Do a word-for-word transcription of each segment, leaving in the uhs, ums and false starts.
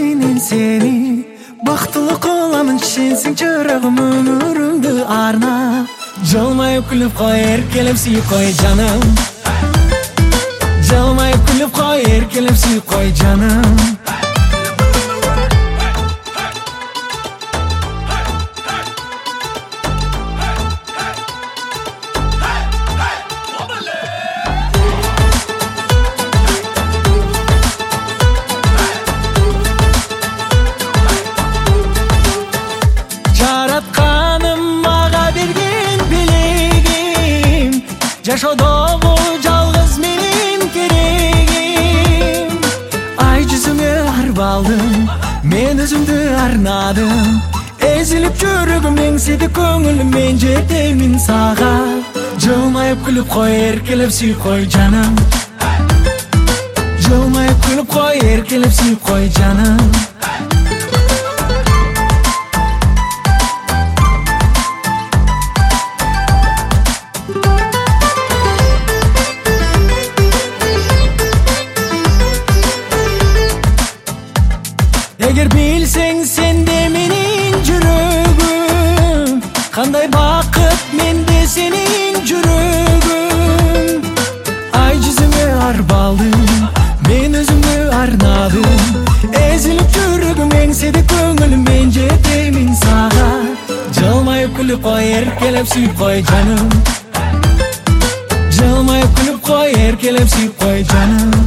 менен сени бактылуу кыламын, сенсиң чырагым өмүрүмдү арнап. Жылмайып күлүп кой, эркелеп сүйүп кой жаным. Жылмайып күлүп кой, эркелеп сүйүп кой жаным. Жашоодогу жалгыз менин керегим. Ай жүзүңө арбалдым, мен өзүмдү арнадым. Эзилип жүрөгүм эңседи көңүлүм, мен жетемин сага. Жылмайып күлүп кой, эркелеп сүйүп кой жаным. Жылмайып күлүп кой, эркелеп сүйүп кой жаным. Эгер билсең сенде менин жүрөгүм, кандай бакыт менде сенин жүрөгүм. Ай жүзүңө арбалдым, мен өзүмдү арнадым. Эзилип жүрөгүм эңседи көңүлүм, мен жетемин сага. Жылмайып күлүп кой, эркелеп сүйүп кой жаным. Жылмайып күлүп кой, эркелеп сүйүп кой жаным.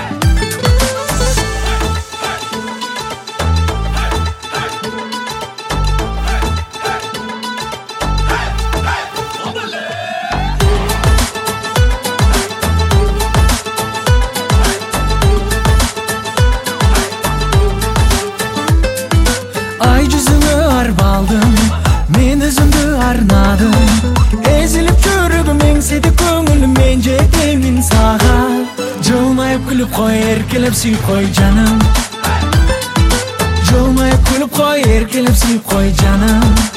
Ай жүзүңө арбалдым, мен өзүмдү арнадым. Эзилип жүрөгүм эңседи көңүлүм, мен жетемин сага. Жылмайып күлүп кой, эркелеп сүйүп кой жаным. Жылмайып күлүп кой, эркелеп сүйүп кой жаным.